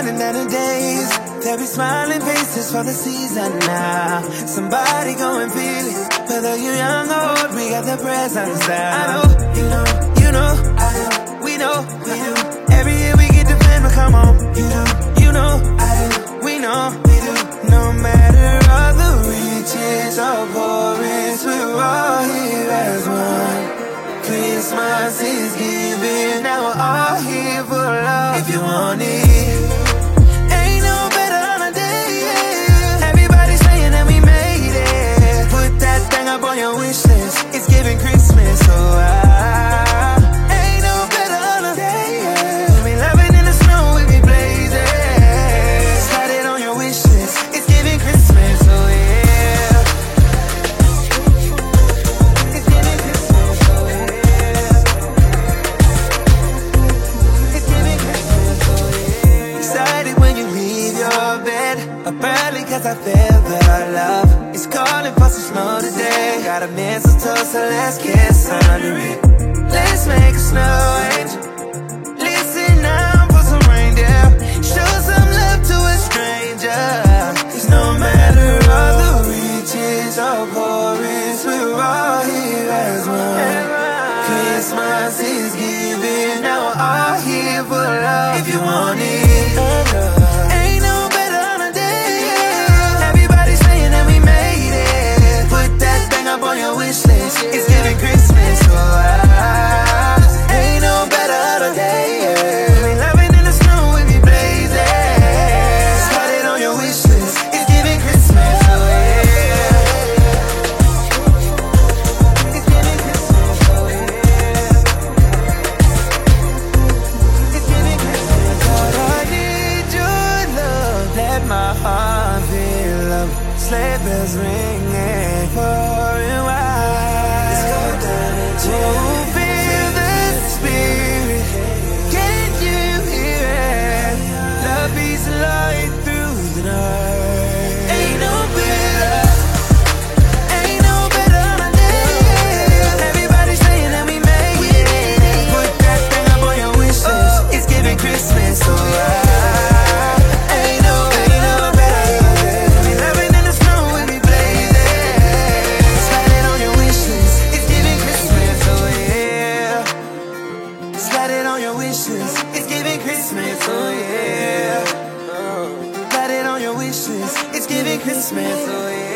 running out of days. There'll be smiling faces for the season now. Somebody go and feel it. Whether you're young or old, we got the presence now. I know, you know, I know, we know, we do. Every year we get the family, come on. You know, I do, we know, we do. No matter all the riches or poorest, we're all here as one. Christmas is giving, now we're all here for love. If you want it, ain't no better holiday, yeah. Everybody's saying that we made it. Put that thing up on your wish list. It's giving Christmas, so ain't no better holiday, yeah. We'll be loving in the snow, we be blazing. Slide it on your wish list. It's giving Christmas, so yeah. It's giving Christmas, so yeah. Up early cause I feel that our love is calling for some snow today. Got a mistletoe, so let's kiss under it. Let's make a snow angel. Listen now for some reindeer. Show some love to a stranger. Cause no matter all the riches or poorest, we're all here as one. Christmas is giving, now we're all here for love. If you want it, it's giving Christmas, so ain't no better holiday, yeah. We loving in the snow, we be blazing. Start it on your wish list. It's giving Christmas, so yeah. It's giving Christmas, so yeah. It's giving Christmas, Lord, I need your love. Let my heart feel love. Sleigh bells ringing for a while. Oh, feel the spirit. Can you hear it? Love beats light through the night. Ain't no better holiday. Everybody's saying that we made it. Put that thing up on your wish list. It's giving Christmas, so ain't no better. We loving in the snow, we be blazing. Slide it on your wish list. It's giving Christmas, so yeah. Slide it on your wish list. It's giving Christmas, so yeah. Slide it on your wish list. It's giving Christmas, so yeah.